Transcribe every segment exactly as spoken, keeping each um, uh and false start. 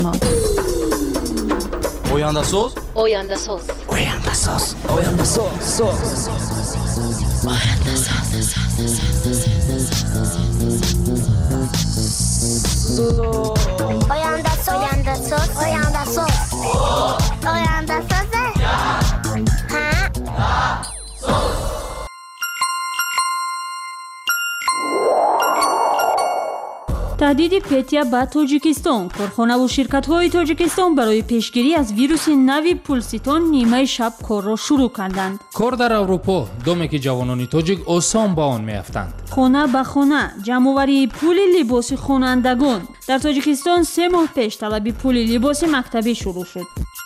Oyanda soz. Oyanda soz. Oyanda soz. Oyanda soz. Soz. Oyanda soz. Oyanda soz. Oyanda soz. Oyanda soz. Oyanda soz. таҳдиди петия ба тоҷикистон. корхонаву ширкатҳои тоҷикистон барои пешгирӣ аз вируси нави пулситон нимаи шаб корро шурӯъ карданд. кор дар аврупо доме ки ҷавонони тоҷик осон ба он меафтанд. хона ба хона ҷамъоварии пули либоси хонандагон. дар тоҷикистон се моҳ пеш талаби пули либоси мактабӣ шурӯъ шуд.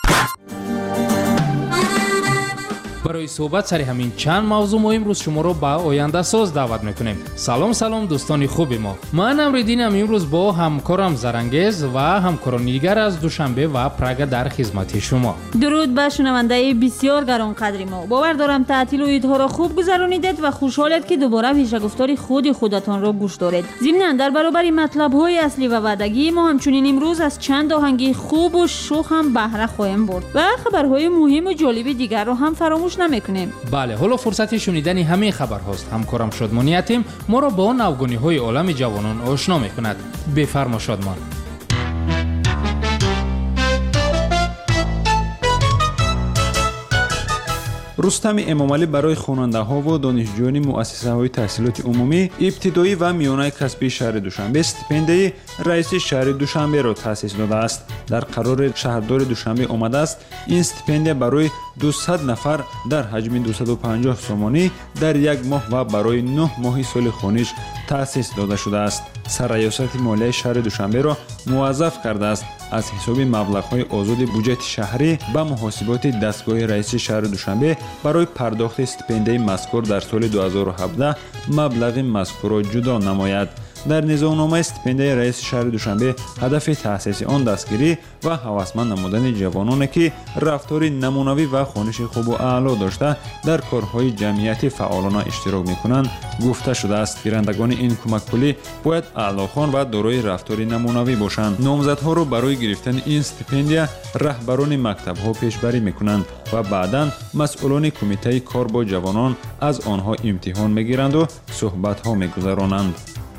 барои суҳбат сари ҳамин чанд мавзӯъ мо имрӯз шуморо ба ояндасоз даъват мекунем. салом салом дӯстони хуби мо. ман амриддинам имрӯз бо ҳамкорам зарангез ва ҳамкорони дигар аз душанбе ва прага дар хизмати шумо. дуруд ба шунавандаи бисёр гаронқадри мо. бовар дорам таътилу идҳоро хуб гузаронидед ва хушҳолед ки дубора вишагуфтори худи худатонро гӯш доред. зимнан дар баробари матлабҳои аслӣ ва ваъдагии мо ҳамчунин имрӯз аз чанд оҳанги хубу шухам баҳра хоҳем бурд ва хабарҳои муҳиму ҷолиби дигарро ҳам фаромӯш намекунем. бале, ҳоло фурсати шунидани ҳамин хабарҳост. ҳамкорам Шодмони Ятим моро бо навгониҳои олами ҷавонон ошно мекунад. бефармо Шодмон. рустами эмомалӣ барои хонандаҳову донишҷӯёни муассисаҳои таҳсилоти умумӣ ибтидоӣ ва миёнаи касбии шаҳри душанбе стипендияи раиси шаҳри душанберо таъсис додааст. дар қарори шаҳрдори душанбе омадааст ин стипендия барои дусад нафар дар ҳаҷми дусаду панҷоҳ сомонӣ дар як моҳ ва барои нӯҳ моҳи соли хониш таъсис дода шудааст. сарраёсати молияи шаҳри душанберо муваззаф кардааст аз ҳисоби маблағҳои озоди буҷети шаҳрӣ ба муҳосиботи дастгоҳи раиси шаҳри душанбе барои пардохти стипендияи мазкур дар соли ду ҳазору ҳабдаҳ маблағи мазкурро ҷудо намояд. дар низомномаи стипендияи раиси шаҳри душанбе ҳадафи таъсиси он дастгирӣ ва ҳавасманд намудани ҷавононе ки рафтори намунавӣ ва хониши хубу аъло дошта дар корҳои ҷамъиятӣ фаъолона иштирок мекунанд гуфта шудааст. гирандагони ин кӯмакпулӣ бояд аълохон ва дорои рафтори намунавӣ бошанд. номзадҳоро барои гирифтани ин стипендия раҳбарони мактабҳо пешбарӣ мекунанд ва баъдан масъулони кумитаи кор бо ҷавонон аз онҳо имтиҳон мегиранду суҳбатҳо мегузаронанд.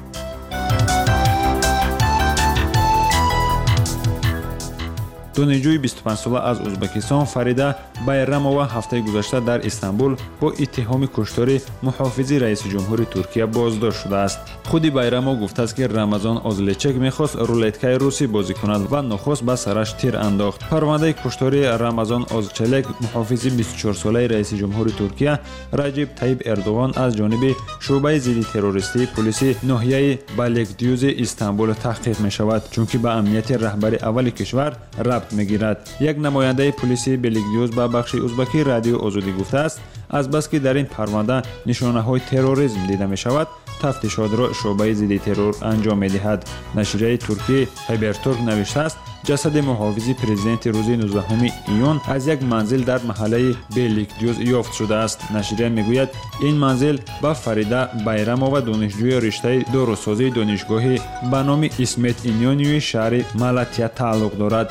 донишҷӯи бисту панҷсола аз ӯзбекистон Фарида Байрамова ҳафтаи гузашта дар Истанбул бо иттиҳоми куштори муҳофизи раиси ҷумҳури Туркия боздошт шудааст. худи Байрамов гуфтааст ки Рамазон Озлечек мехост рулеткаи русӣ бозӣ кунад ва нохост ба сараш тир андохт. парвандаи куштори Рамазон Озчелек муҳофизи бисту чорсолаи раиси ҷумҳури Туркия Раҷиб Таyyip Эрдоған аз ҷониби шуъбаи зидди террористии полиси ноҳияи Балекдюзи Истанбул таҳқиқ мешавад, чунки ба амнияти раҳбари аввали кишвар рабт мегирад. як намояндаи полиси Беликдюз ба бахши узбакӣ радио озодӣ гуфтааст азбаски дар ин парванда нишонаҳои терроризм дида мешавад тафтишотро шуъбаи зидди террор анҷом медиҳад. нашрияи туркӣ Хабертурк навиштааст ҷасади муҳофизи президенти рӯзи нуздаҳуми июн аз як манзил дар маҳаллаи Беликдюз ёфт шудааст. нашрия мегӯяд ин манзил ба Фарида Байрамова донишҷӯи риштаи дорусозии донишгоҳи ба номи Исмет Инёниюи шаҳри Малатия тааллуқ дорад.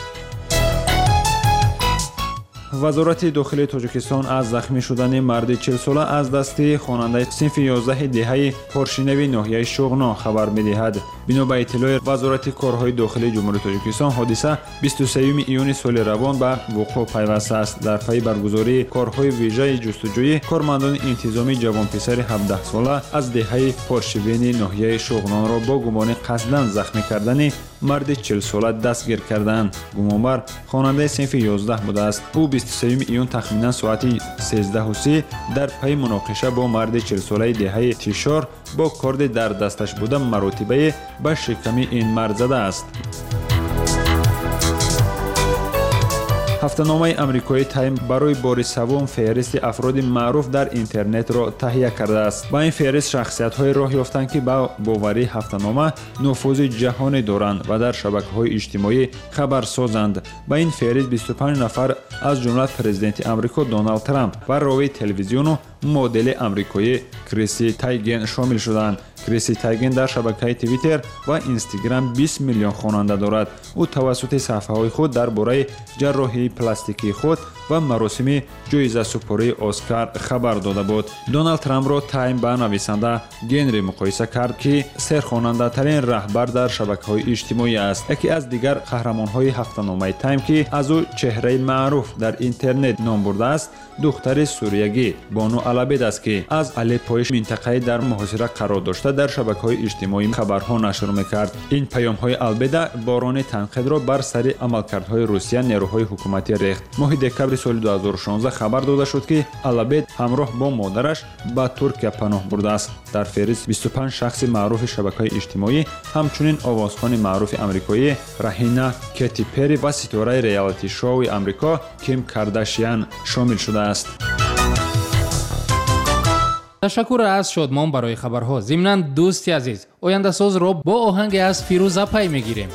вазорати дохилии Тоҷикистон аз захмӣ шудани марди чилсола аз дасти хонандаи синфи ёздаҳи деҳаи Поршиневи ноҳияи Шуғно хабар медиҳад. бино ба иттилои вазорати корҳои дохилии ҷумҳурии Тоҷикистон ҳодиса бисту сеюми июни соли равон ба вуқӯъ пайваста аст. дар пайи баргузории корҳои вижаи ҷустуҷӯӣ кормандони интизомии ҷавонписари ҳабдаҳсола аз деҳаи Поршивени ноҳияи Шуғнонро бо гумони қасдан захмӣ кардани марди чилсола дастгир карданд. гумонбар хонандаи синфи ёздаҳ будааст. ӯ бисту сеюми июн тахминан соати сездаҳу си дар пайи муноқиша бо марди чилсолаи деҳаи Тишор бо корди дар дасташ буда маротибае ба шиками ин мард задааст. ҳафтаномаи амрикои Тайм барои бори савум феҳристи афроди маъруф дар интернетро таҳия кардааст. ба ин феҳрист шахсиятҳое роҳ ёфтанд ки ба боварии ҳафтанома нуфузи ҷаҳонӣ доранд ва дар шабакаҳои иҷтимоӣ хабарсозанд. ба ин феҳрист бисту панҷ нафар аз ҷумла президенти амрико Доналд Трамп ва ровии телевизиону модели амрикоӣ Криси Тайген шомил шуданд. کریسی تایگن در شبکه توییتر و اینستاگرام بیست میلیون خواننده دارد. او توسط صفحه‌های خود درباره جراحی پلاستیکی خود و مراسم جایزه سپاری اسکار خبر داده بود. دونالد ترامپ را تایم با نویسنده گنری مقایسه کرد که سرخواننده ترین رهبر در شبکه‌های اجتماعی است. یکی از دیگر قهرمان‌های هفته‌نامه تایم که از او چهره معروف در اینترنت نام برده است، دختر سوریگی بانو العبید است که از الپوی منطقه در محاصره قرار داشته در شبکه‌های اجتماعی خبرها نشر می‌کرد. این پیام‌های العبید باران تنقید را بر سر عملکردهای روسیه نیروهای حکومتی ریخت. ماه دکمبر سال دو هزار و شانزده خبر داده شد که العبید همراه با مادرش به ترکیه پناه برده است. در فهرست بیست و پنج شخص معروف شبکه‌های اجتماعی همچنین آوازخوان معروف آمریکایی راهینا کتی پری و ستاره ریالیتی شوی آمریکا کیم کارداشیان شامل شده است. تشکر از شادمان برای خبرها. ضمناً دوستی عزیز، آینده ساز را با آهنگ از فیروزه پی میگیریم.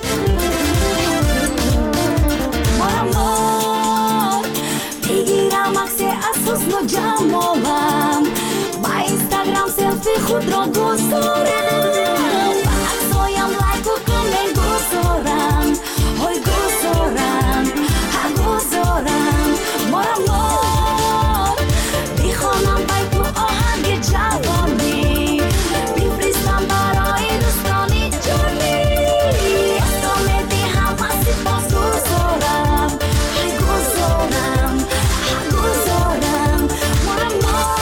خود را گذارم و عکسایم لایک و کامنت گذارم های گذارم ها گذارم مارم مار بیخوانم بای تو آهنگ جوانی بیفرستم برای دوستانی جانی استامه دی هم اسی باز گذارم های گذارم ها گذارم مارم مار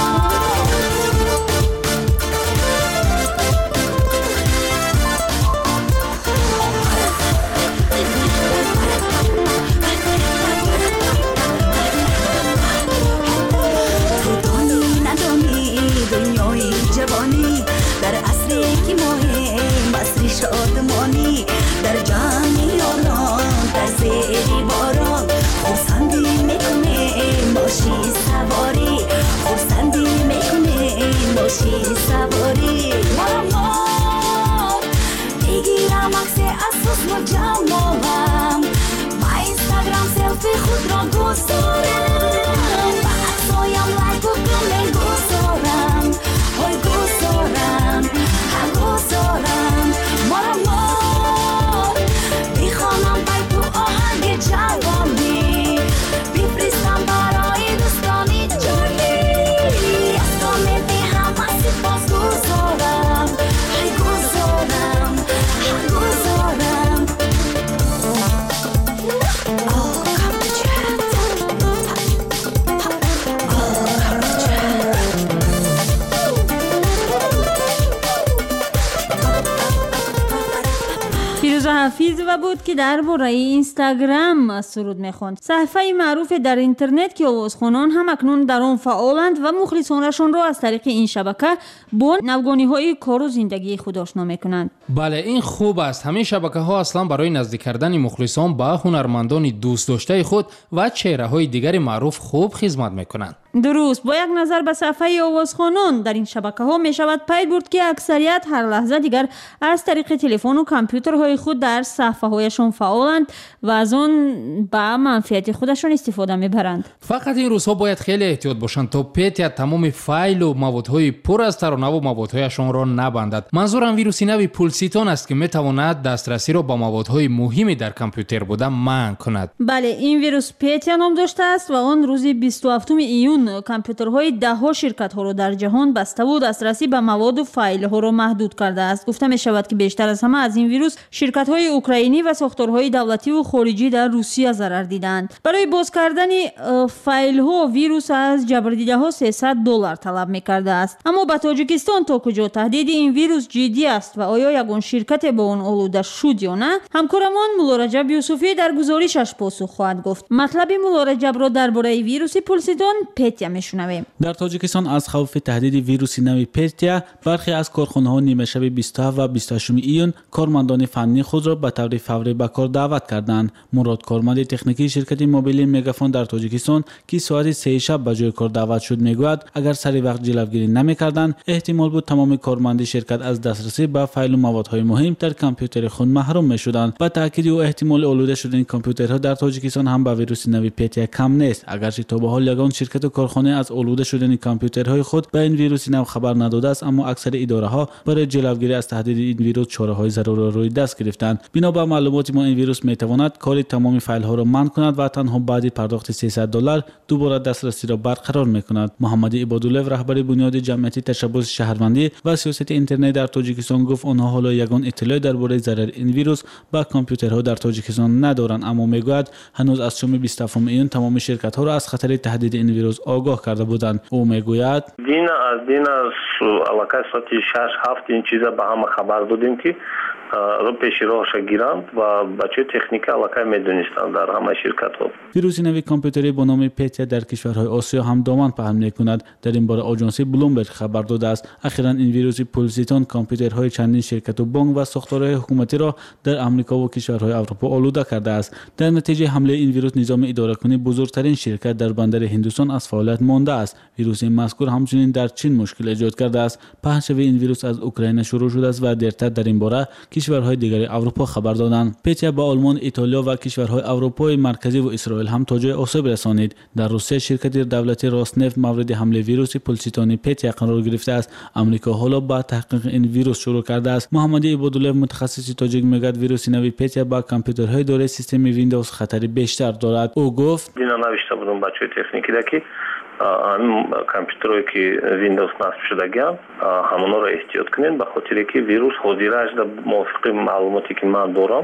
در عصری که مهم عصری شادمانی در جانی آنان در زیری باران خوصندی میکنه باشی سواری خوصندی میکنه باشی سواری مارمار بگیرم عکس اساس و جمالم با اینستاگرام سلفی خود را گذارم با عکسایم لایک و کامنت گذارم های گذارم ها گذارم مارم مار بیخوانم بای تو آهنگ جوانی بیفرستم برای دوستانی جانی استامه دی هم اسی باز گذارم های گذارم ها گذارم آه کم بچه فیروزه حفیظ و بود که درباره اینستاگرام سرود میخوند. صحفه معروف در اینترنت که آوازخوانان هم اکنون در آن فعالند و مخلصانشان را از طریق این شبکه با نوگانی های کار و زندگی خود آشنا میکنند. بله، این خوب است. همین شبکه ها اصلا برای نزدیک کردن مخلصان با هنرمندان دوست داشته خود و چهره های دیگر معروف خوب خدمت میکنند. درست. با یک نظر به صفحه آوازخوانان در این شبکه ها می شود پید برد که اکثریت هر لحظه دیگر از طریق تلفن و کامپیوترهای خود در صفحه هایشان فعالند و از آن به منفعت خودشان استفاده میبرند. فقط این روزها باید خیلی احتیاط باشند تا پیت تمام فایل و موادهای پر از ترانه و موادهایشان را نبندد. منظورم ویروسی نوی پولسیتون است که میتواند دسترسی را به موادهای مهمی در کامپیوتر بودن منع کند. بله، این ویروس پیت نام داشته است و آن روز بیست و هفتم ایون کامپیوترهای ده ها شرکت ها را در جهان بسته و دسترسی به مواد و فایل ها را محدود کرده است. گفته می شود که بیشتر از همه از این ویروس شرکت های اوکراینی و ساختارهای دولتی و خارجی در روسیه ضرر دیدند. برای باز کردن فایل ها ویروس از جبردیده ها سیصد دلار طلب می کرده است. اما به تاجیکستان تا کجا تهدید این ویروس جدی است و آیا یگان شرکت با آن آلوده شد یا نه؟ همکارمان مولا رجب یوسفی در گزارشش پاسخ خواهد گفت. مطلب مولا رجب را درباره ویروس پولسیتون پیتیا میشنویم. در تاجیکستان از خوف تهدید ویروس نوی پیتیا برخی از کارخانه‌ها نیمه شب بیست و هفت و بیست و هشت ایون کارمندان فنی خود را به طور فوری به کار دعوت کردند. مراد کارمند تکنیکی شرکت موبیلی مگافون در تاجیکستان که ساعت سه شب به جای کار دعوت شد میگوید اگر سری وقت جلوگیری نمیکردند احتمال بود تمام کارمند شرکت از دسترسی به فایل و موادهای مهم در کامپیوتر خود محروم میشدند. با تاکید او احتمال آلوده شدن کامپیوترها در تاجیکستان هم با ویروس نوی پتیا کم نیست، اگرچه تا به حال یگان شرکت و کارخانه از آلوده شدن کامپیوترهای خود به این ویروس نو خبر نداده است، اما اکثر اداره‌ها برای جلوگیری از تهدید این ویروس چاره‌های ضروری را روی دست گرفتند. بنا به معلومات ما این ویروس میتواند کار تمام فایل‌ها را منع کند و تنها بعد پرداخت سیصد دلار دوباره دسترسی را برقرار می‌کند. محمد عبادالله رهبر بنیاد جمعیت تشبث شهروندی و سیاست اینترنت در تاجیکستان گفت آنها حالا یگان اطلاع درباره ضرر این ویروس با کامپیوترها در تاجیکستان ندارند، اما میگوید هنوز از شنبه بیست و هفتم ایون تمام شرکت‌ها را از خطر تهدید این ویروس آگاه کرده بودند. او میگوید دین از دین از علاقه ساعت شش هفت این چیزا به همه خبر دادیم که رو پیش راهش گیرند و بچه تکنیک علاقه میدونستند در همه شرکت ها. ویروس نوی کامپیوتری با نام پتیا در کشورهای آسیا هم دامن پهن میکند. در این باره آژانس بلومبرگ خبر داده است اخیراً این ویروس پولسیتون کامپیوترهای چندین شرکت و بانک و ساختارهای حکومتی را در آمریکا و کشورهای اروپا آلوده کرده است. در نتیجه حمله این ویروس نظام اداره کنی بزرگترین شرکت در بندر هندوستان از فعالیت مانده است. ویروس مذکور همچنین در چین مشکل ایجاد کرده است. پهن شوی این ویروس از اوکراین شروع شده است و دیرتر در این باره کشورهای دیگر اروپا خبر دادند. پتیا با آلمان، ایتالیا و کشورهای اروپای مرکزی و اسرائیل هم تا جای آسیب رسانید. در روسیه شرکت دولتی راسنفت مورد حمله ویروس پولسیتون پتیا قرار گرفته است. آمریکا حالا با تحقیق این ویروس شروع کرده است. محمد عبادالله متخصص تاجیک میگوید ویروس نوی پتیا با کامپیوترهای دارای سیستم ویندوز خطر بیشتر دارد. او گفت دینا نوشته بودم بچه تکنیکی دکی همین کامپیوترهایی که ویندوز نصب شدگان همونا را احتیاط کنین به خاطر که ویروس حاضرش در موافق معلوماتی که من دارم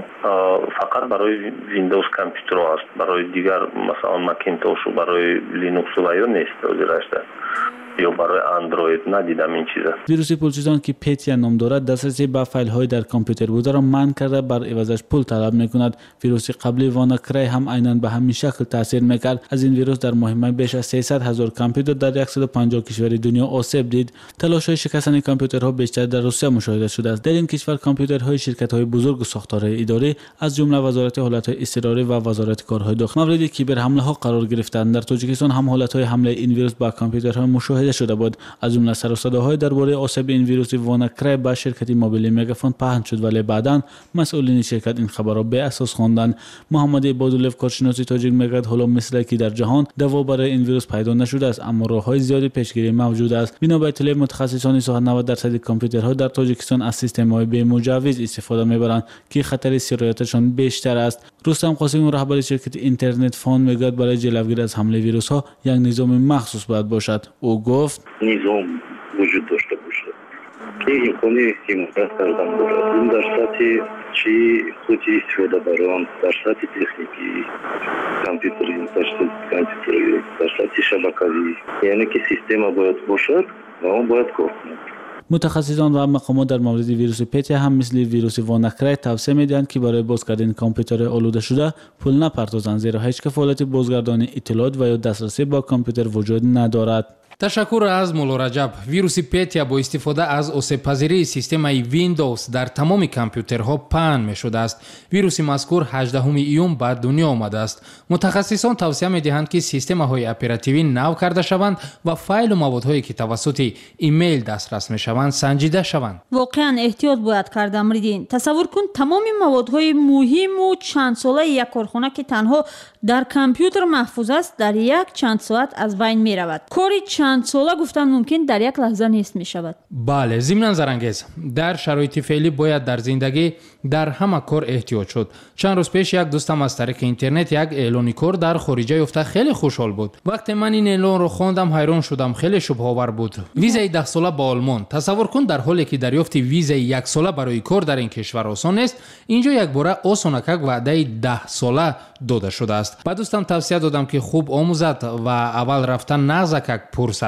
فقط برای ویندوز کامپیوتر است، برای دیگر مثلا مکینتوش و برای لینوکس و یا نیست حاضرش در یا برای اندروید ندیدم این چیزا. ویروس پولسیتون که پتیا نام دارد دسترسی به فایل های در کامپیوتر بوده را منع کرده، بر عوضش پول طلب میکند. ویروس قبلی واناکرای هم عیناً به همین شکل تاثیر میکرد. از این ویروس در ماه بیش از سیصد هزار کامپیوتر در صد و پنجاه کشور دنیا آسیب دید. تلاش های شکستن کامپیوترها بیشتر در روسیه مشاهده شده است. در این کشور کامپیوترهای شرکت های بزرگ و ساختارهای اداری از جمله وزارت حالت اضطراری و وزارت کارهای داخلی مورد کیبر حمله ها قرار گرفتند. در تاجیکستان هم حالت های حمله این ویروس با کامپیوترها مشاهده شده بود. از جمله سر و صداهای درباره آسیب این ویروس واناکرای به شرکت موبیلی مگافون پهن شد، ولی بعداً مسئولین شرکت این خبر را به اساس خواندند. محمد عبادالله کارشناس تاجیک میگوید حالا مثل که در جهان دوا برای این ویروس پیدا نشده است، اما راههای زیادی پیشگیری موجود است. بنا به اطلاع متخصصان ساحت نود درصد کامپیوترها در تاجیکستان از سیستم‌های بی مجوز استفاده میبرند که خطر سرایتشان بیشتر است. رستم قاسمی رهبر شرکت اینترنت فان میگوید برای جلوگیری از حمله ویروس ها یک نظام مخصوص باید باشد. او گفت نظام وجود داشته باشه که امکانی حمایت کردن باشد. این در سطح چی خودی استفاده برام، در سطح تکنیکی کامپیوتری، در سطح کامپیوتری، در سطح شبکه‌ای، یعنی که سیستم باید باشد و اون باید کار کند. متخصصان و مقامات در مورد ویروس پتیا هم مثل ویروس واناکرای توصیه میدهند که برای باز کردن کامپیوتر آلوده شده پول نپردازند، زیرا هیچ که فعالیت بازگردانی اطلاعات و یا دسترسی با کامپیوتر وجود ندارد. تشکر از مولا رجب. ویروس پتیا با استفاده از آسیب‌پذیری سیستم ویندوز در تمام کامپیوترها پهن می‌شده است. ویروس مذکور هجدهم ایون به دنیا آمده است. متخصصان توصیه می‌دهند که سیستم‌های اپراتیوی نو کرده شوند و فایل و موادهایی که توسط ایمیل دسترس می‌شوند سنجیده شوند. واقعا احتیاط باید کرد امریدین. تصور کن تمام موادهای مهم و چند ساله یک کارخانه که تنها در کامپیوتر محفوظ است در یک چند ساعت از بین می‌رود. کاری چند ساله گفتن ممکن در یک لحظه نیست می شود. بله، ضمن زرانگیز در شرایط فعلی باید در زندگی در همه کار احتیاط شد. چند روز پیش یک دوستم از طریق اینترنت یک اعلان کار در خارج یافته خیلی خوشحال بود. وقتی من این اعلان رو خواندم حیران شدم، خیلی شبهه آور بود. ویزای ده ساله با آلمان. تصور کن در حالی که دریافت ویزای یک ساله برای کار در این کشور آسان است، اینجا یک باره آسانک وعده ده ساله داده شده است. بعد دوستم توصیه دادم که خوب آموزد و اول رفتن نزدک پرسد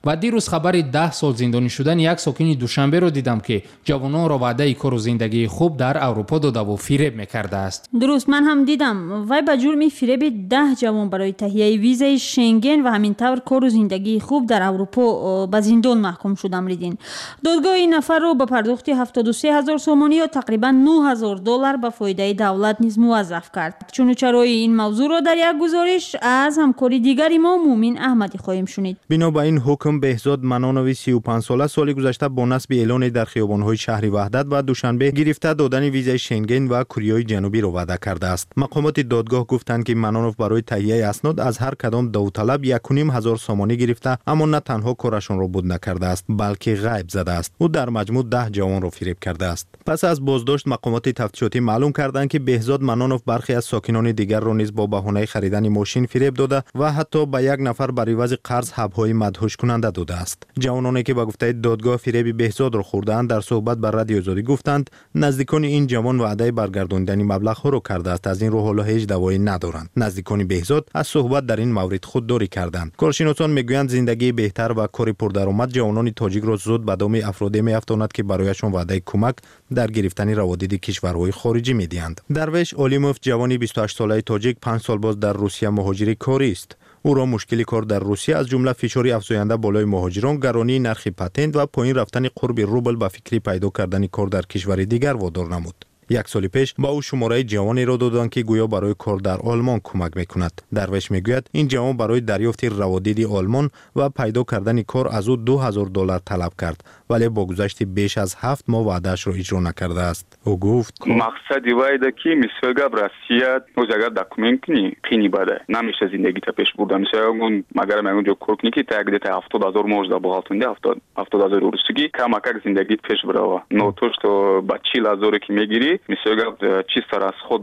و دیروز خبر ده سال زندانی شدن یک ساکن دوشنبه رو دیدم که جوانان را وعده کار و زندگی خوب در اروپا داده و فریب میکرده است. درست، من هم دیدم وای به جرم فریب ده جوان برای تهیه ویزای شنگن و همینطور کار و زندگی خوب در اروپا به زندان محکوم شد. امریدین دادگاه این نفر رو به پرداخت هفتاد و سه هزار سومانی یا تقریبا نه هزار دلار به فایده دولت نیز موظف کرد. چون چرای این موضوع را در یک گزارش از همکاری دیگری ما مومین احمدی خواهیم شنید. بنا به این حکم بهزاد منانوی سی و پنج ساله سال گذشته با نصب اعلان در خیابان‌های شهر وحدت و دوشنبه گرفته دادن ویزای شنگن و کره جنوبی را وعده کرده است. مقامات دادگاه گفتند که منانوف برای تهیه اسناد از هر کدام داوطلب یک و نیم هزار سومانی گرفته، اما نه تنها کارشان را بود نکرده است بلکه غیب زده است. او در مجموع ده جوان را فریب کرده است. پس از بازداشت مقامات تفتیشاتی معلوم کردند که بهزاد منانوف برخی از ساکنان دیگر را نیز با بهانه خریدن ماشین فریب داده و حتی به یک نفر بر عوض قرض حب‌های مدهوش کننده داده است. جوانانی که به گفته دادگاه فریب بهزاد را خوردند در صحبت با رادیو آزادی گفتند نزدیکان این جوان وعده برگرداندن مبلغ ها را کرده است، از این رو حالا هیچ دوایی ندارند. نزدیکان بهزاد از صحبت در این مورد خودداری کردند. کارشناسان میگویند زندگی بهتر و کار پردرآمد جوانان تاجیک را زود به دام افرادی میافتاند که برایشان وعده کمک در گرفتن روادید کشورهای خارجی میدهند. درویش اولیموف جوانی بیست و هشت ساله تاجیک پنج سال باز در روسیه مهاجر کاری است. او را مشکلی کار در روسیه از جمله فشاری افزاینده بالای مهاجران، گرانی نرخ پتنت و پایین رفتن قرب روبل به فکری پیدا کردن کار در کشور دیگر وادار نمود. یک سال پیش با او شماره جوانی را دادند که گویا برای کار در آلمان کمک میکند. درویش میگوید این جوان برای دریافت روادید آلمان و پیدا کردن کار از او دو هزار دلار طلب کرد، ولی با گذشت بیش از هفت ماه وعده‌اش را اجرا نکرده است. او گفت مقصدی وایده که مثلا روسیه اوزاگا دکومنت نی قینی بده نمیشه زندگی تا پیش برده. مثلا اون مگر من اونجا کار کنی که تاگید تا هفتاد هزار موجود باغاتونده هفتاد هفتاد هزار روسیگی کم کم زندگی پیش بره. نوتوش تو با چهل هزار که میگیری مثلا چیستر از خود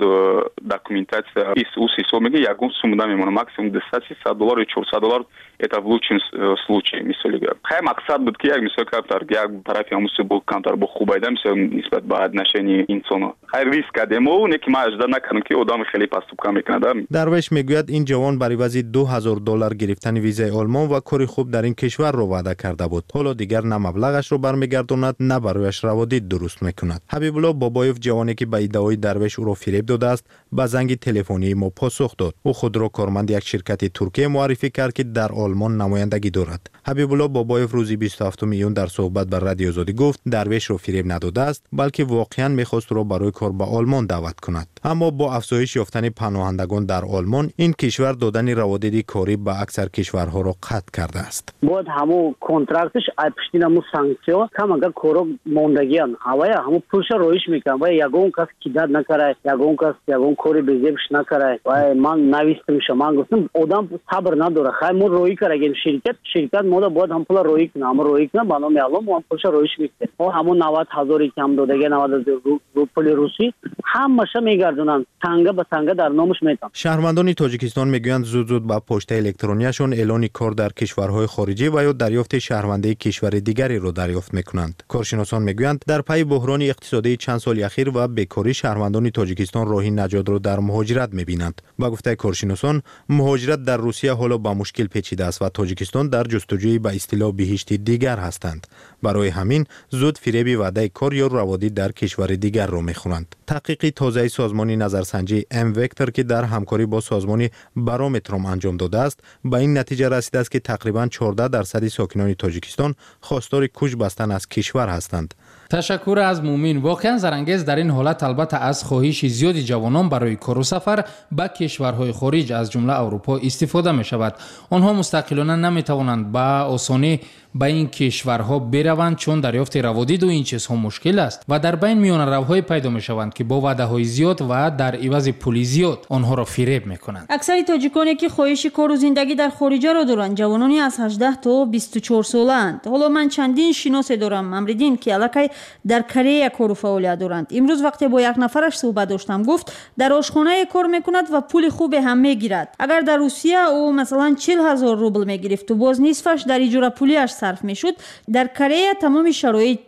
دکومنتация из УСИСО میگه یگون سومدا میمونه ماکسимум двести دلار یا چهارصد دلار это в лучшем случае مثلا خیلی مقصد بود که یک مثلا کار یک طرفی هموس بود کانتر با خوب ایدم مثلا نسبت به نشانی انسان خیلی ریسک دادم و نه که ما اجازه نکنم که آدم خیلی پاستوب کم میکنه. درویش میگوید این جوان برای وضع دو هزار دلار گرفتن ویزای آلمان و کاری خوب در این کشور رو وعده کرده بود. حالا دیگر نه مبلغش رو برمیگرداند نه برایش روادید درست میکند. حبیب الله بابایف جوانی که به ادعای درویش او را فریب داده است با زنگ تلفنی ما پاسخ داد. او خود را کارمند یک شرکت ترکیه معرفی کرد که در آلمان نمایندگی دارد. حبیب الله بابایف روزی بیست و هفتم میون در صحبت با رادیو آزادی گفت درویش را فریب نداده است بلکه واقعا میخواست او را برای کار به آلمان دعوت کند. اما با افزایش یافتن پناهندگان در آلمان این کشور دادن روادید کاری به اکثر کشورها را قطع کرده است. بود همو کنترکتش پشتینمو سانکسیون کم اگر کورو موندگیان هوای همو پولش رویش میکنه و یگون کس کیداد نکره یگون کس یگون کوری بزیبش نکره و من نویستم شما گفتم آدم صبر نداره خیلی مو روی کرده اگه شرکت شرکت مودا بود هم پول روی کنه اما روی کنه بانو میالم و پولش رویش میکنه و همون نود هزاری که هم دادگه نود هزار پول روسی همشه میگردونن تنگه به تنگه در نامش میتن. شهروندان تاجیکستان میگویند زود زود با پشت الکترونیشون اعلان کار در کشورهای خارجی و یا دریافت شهروندی کشور دیگری را دریافت میکنند. کارشناسان میگویند در پی بحران اقتصادی چند سال اخیر و بیکاری شهروندان تاجیکستان راهی نجات را در مهاجرت میبینند. با گفته کارشناسان مهاجرت در روسیه حالا با مشکل پیچیده است و تاجیکستان در جستجوی به اصطلاح بهشت دیگر هستند. برای همین زود فریب وعده کار یا روادید در کشور دیگر را میخوانند. تحقیقی تازه سازمان نظرسنجی ام وکتور که در همکاری با سازمان بارومترم انجام داده است به این نتیجه رسیده است که تقریباً چهارده درصد ساکنان تاجیکستان خواستار کوچ بستن از کشور هستند. تشکر از مومین. واقعا زرانگیز در این حالت البته از خواهش زیادی جوانان برای کار و سفر به کشورهای خارج از جمله اروپا استفاده می شود. آنها مستقلانه نمی توانند به آسانی به این کشورها بروند چون دریافت روادید و این چیزها مشکل است و در بین میان روهای پیدا می شوند که با وعده های زیاد و در عوض پول زیاد آنها را فریب می کنند. اکثر تاجیکانی که خواهش کار و زندگی در خارج را دارند جوانانی از هجده تا بیست و چهار سالند. حالا من چندین شناس دارم امریدین که الکی در کره کار و فعالیت دارند. امروز وقتی با یک نفرش صحبت داشتم گفت در آشخانه کار میکند و پول خوب هم میگیرد. اگر در روسیه او مثلا چهل هزار روبل میگرفت و باز نصفش در اجاره پولیش صرف میشد، در کره تمام شرایط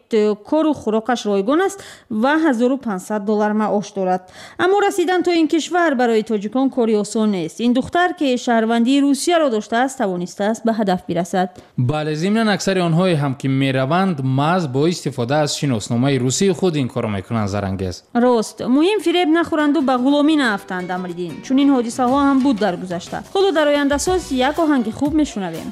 кору хӯрокаш ройгон аст ва ҳазору пансад доллар маош дорад. аммо расидан то ин кишвар барои тоҷикон кори осон нест. ин духтар ки шаҳрвандии русияро доштааст тавонистааст ба ҳадаф бирасад. бале зимнан аксари онҳое ҳам ки мераванд маҳз бо истифода аз шиносномаи русии худ ин корро мекунанд. Зарангез рост муҳим фиреб нахӯранду ба ғуломӣ наафтанд. амридин чунин ҳодисаҳо ҳам буд дар гузашта. ҳоло дар ояндасоз як оҳанги хуб мешунавем.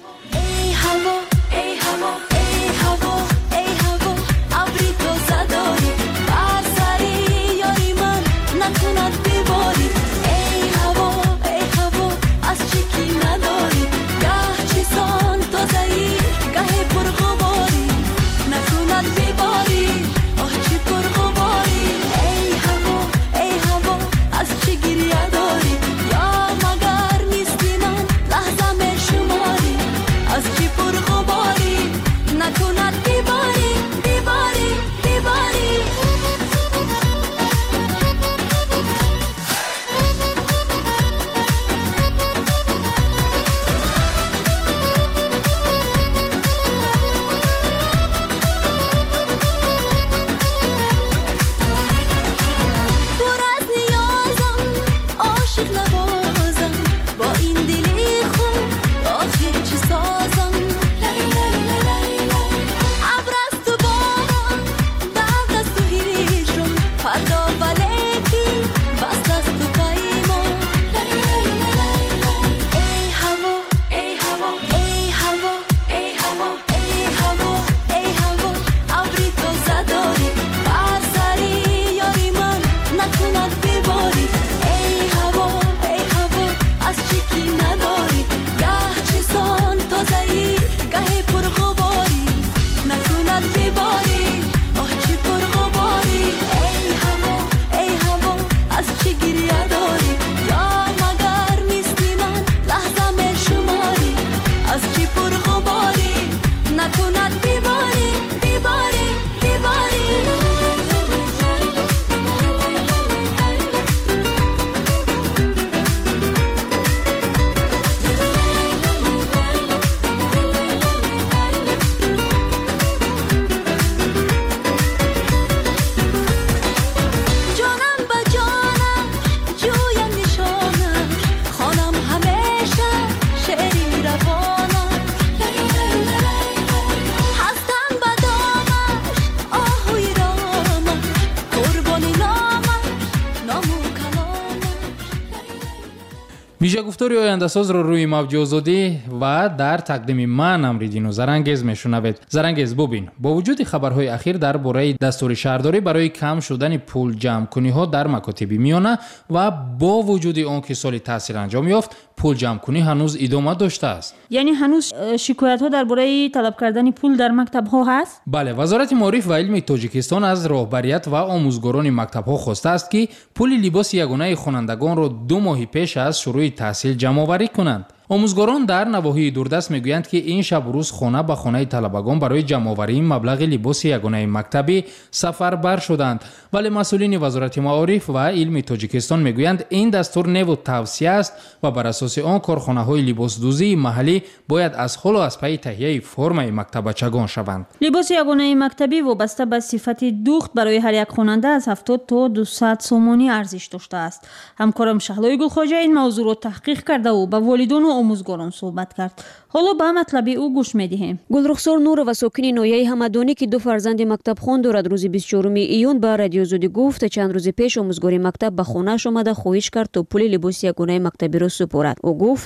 вижагуфтори ояндасозро рӯи мавҷи озодӣ ва дар тақдими ман Амридину Зарангез мешунавед. Зарангез бубин, бо вуҷуди хабарҳои ахир дар бораи дастури шаҳрдорӣ барои кам шудани пул ҷамъкуниҳо дар макотиби миёна ва бо вуҷуди он ки соли таҳсил анҷом ёфт, пул ҷамъкунӣ ҳанӯз идома доштааст. яъне ҳанӯз шикоятҳо дар бораи талаб кардани пул дар мактабҳо ҳаст? бале, вазорати маориф ва илми Тоҷикистон аз роҳбарият ва омӯзгорони мактабҳо хостааст ки пули либоси ягонаи хонандагонро ду моҳи пеш аз шурӯъи таҳсил ҷамъоварӣ кунанд. омӯзгорон дар навоҳии дурдаст мегӯянд ки ин шабу рӯз хона ба хонаи талабагон барои ҷамъоварии маблағи либоси ягонаи мактабӣ сафарбар шуданд, вале масъулини вазорати маориф ва илми Тоҷикистон мегӯянд ин дастур неву тавсия аст ва бар асоси он корхонаҳои либосдӯзии маҳаллӣ бояд аз ҳолу аз пайи таҳияи формаи мактабачагон шаванд. либоси ягонаи мактабӣ вобаста ба сифати духт барои ҳар як хонанда аз ҳафтод то дусад сомонӣ арзиш доштааст. ҳамкорам Шаҳлои Гулхоҷа ин мавзӯъро таҳқиқ кардаву ба волидону омӯзгорон суҳбат кард. ҳоло ба матлаби ӯ гӯш медиҳем. гулрухсор нурова сокини ноҳияи ҳамадонӣ ки ду фарзанди мактабхон дорад, рӯзи бисту чоруми июн ба радиозудӣ гуфт чанд рӯзи пеш омӯзгори мактаб ба хонааш омада хоҳиш кард то пули либоси ягонаи мактабиро супорад. ӯ гуфт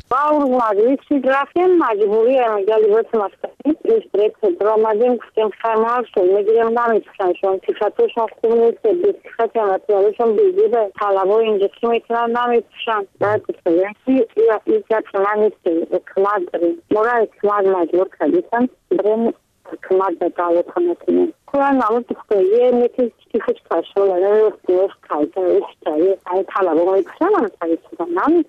рафтем маҷбурӣ ягона либоси мактабӣ омадем гуфтем фармоишон мегирем намепӯшаншон сифатошон хуб нест бесифати материалошон беҷибе талабо инҷа чӣ метавонанд намепӯшанд баъд гуфтем ки man ist Hikmat drin. Mora Hikmat majbur kardisam بریم حکومت به دعوت کنه. کلا نامو دختریه میگه چی خوش کاشو لنه دوست کایده اشتری این طلبه میگفتن من سعی شدم نمیگفتم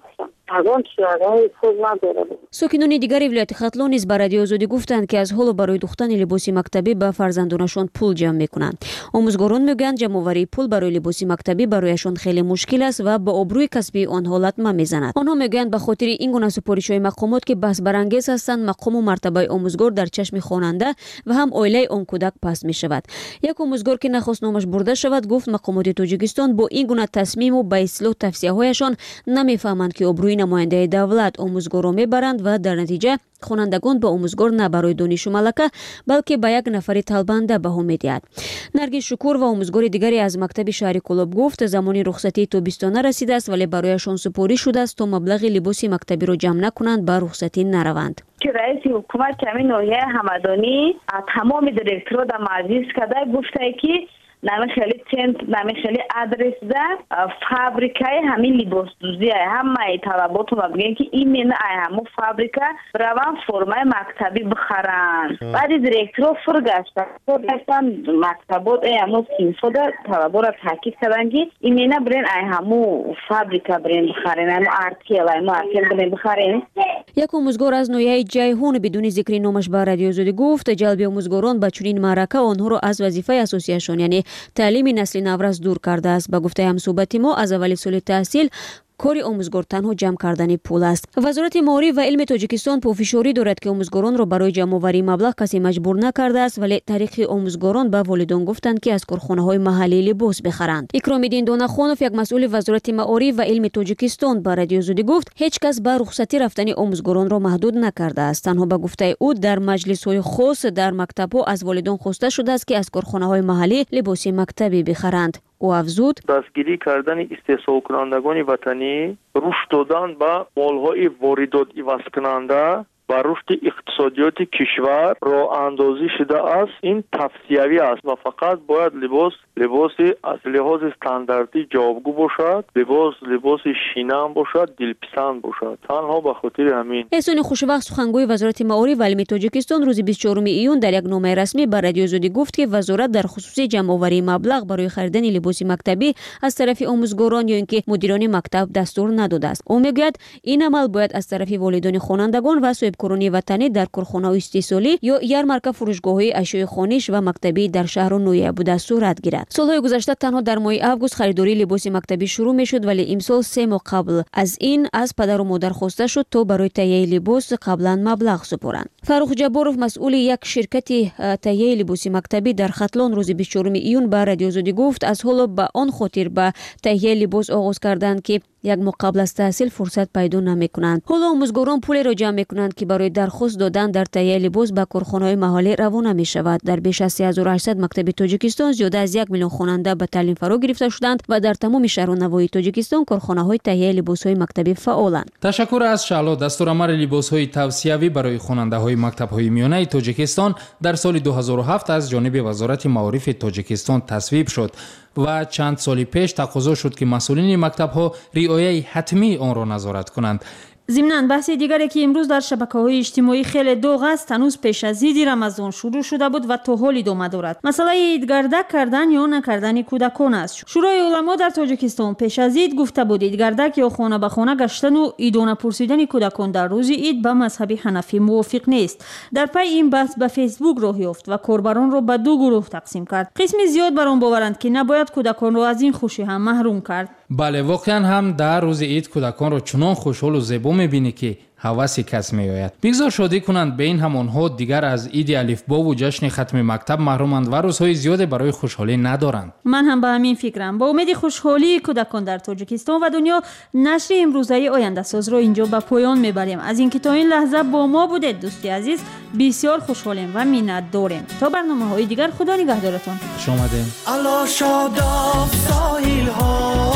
агон чи агон пул надорад. ساکنان دیگر ولایت ختلان نیز بر رادیو آزادی گفتند که از حالا برای دوختن لباس مکتبی به فرزندانشان پول جمع میکنند. آموزگاران میگویند جمع‌آوری پول برای لباس مکتبی برایشان خیلی مشکل است و با آبروی کسبی آن حالت میزند. آنها میگویند به خاطر این گونه سپارش‌های مقامات که بحث برانگیز هستند، مقام و مرتبه آموزگار در چشم خواننده و هم عائله آن کودک پست میشود. یک آموزگار که نخواست نامش برده شود گفت مقامات تاجیکستان با این گونه تصمیم و به اصلاح توصیه‌هایشان نمیفهمند که آبروی نماینده دولت آموزگارا میبرند و در نتیجه خوانندگان به آموزگار نه برای دانش و ملکه بلکه به یک نفر طلبنده بها میدهد. نرگس شکور و آموزگار دیگری از مکتب شهر کلاب گفت زمانی رخصتی تابستانه رسیده است ولی برایشان سپاری شده است تا مبلغ لباس مکتبی را جمع نکنند به رخصتی نروند. که رئیس حکومت کمی ناحیه همدانی تمام دیرکتورها در مجلس کرده گفته که نمی خیلی چند نمی خیلی آدرس ده فابریکای همین لباس دوزی همه طلبات رو بگن که این منه همون فابریکا روان فرمای مکتبی بخرن. بعد دیرکتور فرگشتن فرگشتن مکتبات همون سینفو ده طلبات را تاکید کردن که این منه برین همون فابریکا برین بخرن همون آرتیل همون آرتیل برین بخرن. یک آموزگار از ناحیه جیهون بدون ذکر نامش به رادیو آزادی گفت جلب آموزگاران به چنین معرکه آنها را از وظیفه اساسیشان یعنی تعلیم نسل نورس دور کرده است. به گفته همصحبت ما از اول سال تحصیل کاری آموزگار تنها جمع کردن پول است. وزارت مالی و علم تاجیکستان پافشاری دارد که آموزگاران را برای جمع آوری مبلغ کسی مجبور نکرده است ولی طریق آموزگاران به والدان گفتند که از کارخانه‌های محلی لباس بخرند. اکرام‌الدین دونخانوف یک مسئول وزارت مالی و علم تاجیکستان به رادیو آزادی گفت هیچ کس به رخصتی رفتن آموزگاران را محدود نکرده است. تنها به گفته او در مجلس‌های خاص در مکتب‌ها از والدان خواسته شده است که از کارخانه‌های محلی لباس مکتبی بخرند. او افزود دستگیری کردن استحصال کنندگان وطنی، رشد دادن به مالهای واردات ایواز کننده و رشد اقتصادیات کشور را اندازی شده است. این توصیوی است و فقط باید لباس لباس از لحاظ استانداردی جوابگو باشد، لباس لباس شینم باشد، دلپسند باشد. تنها به خاطر همین. احسان خوشوقت سخنگوی وزارت مالی و علم تاجیکستان روز بیست و چهارم ایون در یک نامه رسمی به رادیو آزادی گفت که وزارت در خصوص جمع آوری مبلغ برای خریدن لباس مکتبی از طرف آموزگاران یا اینکه مدیران مکتب دستور نداده است. او میگوید این عمل باید از طرف والدین خوانندگان و صاحبکاران وطنی در کارخانه استحصالی یا یارمارک فروشگاه‌های اشیاء خانش و مکتبی در شهر و نویه بوده صورت گیرد. سالهای گذشته تنها در ماه آگوست خریداری لباس مکتبی شروع میشد ولی امسال سه ماه قبل از این از پدر و مادر خواسته شد تا برای تهیه لباس قبلا مبلغ سپارند. فاروق جباروف مسئول یک شرکت تهیه لباس مکتبی در ختلان روز بیست و چهارم ایون به رادیو آزادی گفت از حالا به آن خاطر به تهیه لباس آغاز کردند که یک ماه قبل از تحصیل فرصت پیدا نمیکنند. حالا آموزگاران پول را جمع میکنند که برای درخواست دادن در تهیه لباس به کارخانه‌های محلی روانه می شود. در بیش از سه هزار و هشتصد مکتب تاجیکستان زیاده از یک میلیون خواننده به تعلیم فرا گرفته شدند و در تمام شهر و نواحی تاجیکستان کارخانه‌های تهیه لباس‌های مکتبی فعالند. تشکر از شعلا دستورالعمل لباس‌های توصیوی برای خواننده‌های مکتب‌های میانه تاجیکستان در سال دو هزار و هفت از جانب وزارت معارف تاجیکستان تصویب شد و چند سال پیش تقاضا شد که مسئولین مکتب‌ها رعایت حتمی آن را نظارت کنند. ضمناً بحث دیگری که امروز در شبکه‌های اجتماعی خیلی داغ است هنوز پیش از عید رمضان شروع شده بود و تا حال ادامه دارد. مسئله عیدگردک کردن یا نکردن کودکان است. شورای علما در تاجیکستان پیش از عید گفته بود عیدگردک یا خانه به خانه گشتن و عیدانه پرسیدن کودکان در روز عید به مذهب حنفی موافق نیست. در پی این بحث به فیسبوک راه یافت و کاربران را به دو گروه تقسیم کرد. قسم زیاد بر آن باورند که نباید کودکان را از این خوشی هم محروم کرد. بله واقعا هم در روز عید کودکان را چنان خوشحال و زیبا می‌بینی که هوس کس میآید. بگذار شادی کنند به این همانها دیگر از عید الفبا و جشن ختم مکتب محرومند و روزهای زیاد برای خوشحالی ندارند. من هم به همین فکرم. با امید خوشحالی کودکان در تاجیکستان و دنیا نشر امروزه آینده ساز را اینجا به پایان میبریم. از اینکه تا این لحظه با ما بودید دوستی عزیز بسیار خوشحالیم و منت داریم. تا برنامه‌های دیگر خدا نگهدارتون. خوش آمدید. الله شاداب ساحل ها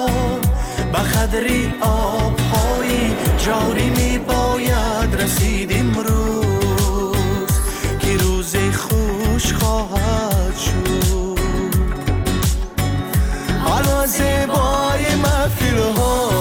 بخدری آب‌های جاری می باید رسید امروز که روز خوش خواهد شد. حالا زیبای محفل ها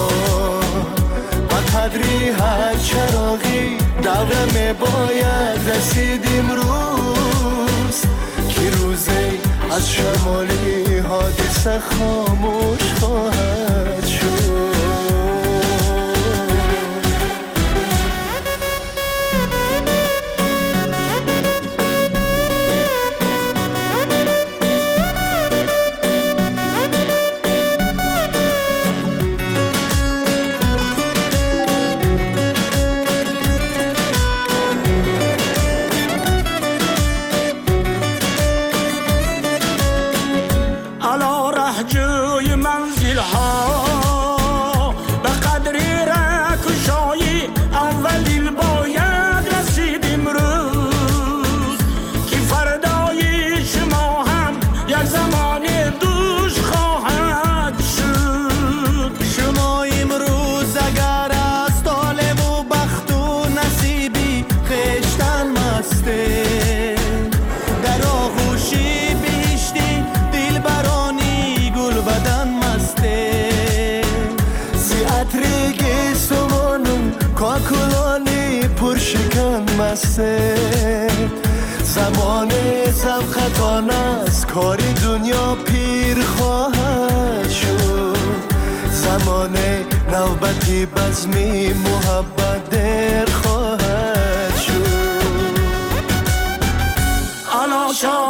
بخدری هر چراغی دوره می باید رسید امروز که روز از شمالی حادثه خاموش خواهد شد. کاکلانی پرشکن مسته زمان زم خطان است کار دنیا پیر خواهد شد زمان نوبتی بزمی محبت در خواهد شد. آنا شام